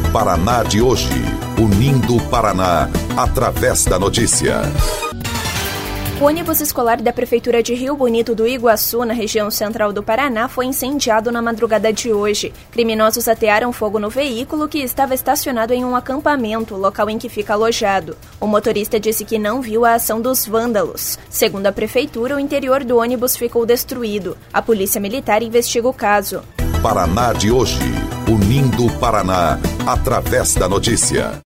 Paraná de hoje, unindo o Paraná através da notícia. O ônibus escolar da Prefeitura de Rio Bonito do Iguaçu, na região central do Paraná, foi incendiado na madrugada de hoje. Criminosos atearam fogo no veículo que estava estacionado em um acampamento, local em que fica alojado. O motorista disse que não viu a ação dos vândalos. Segundo a Prefeitura, o interior do ônibus ficou destruído. A Polícia Militar investiga o caso. Paraná de hoje, unindo o Paraná através da notícia.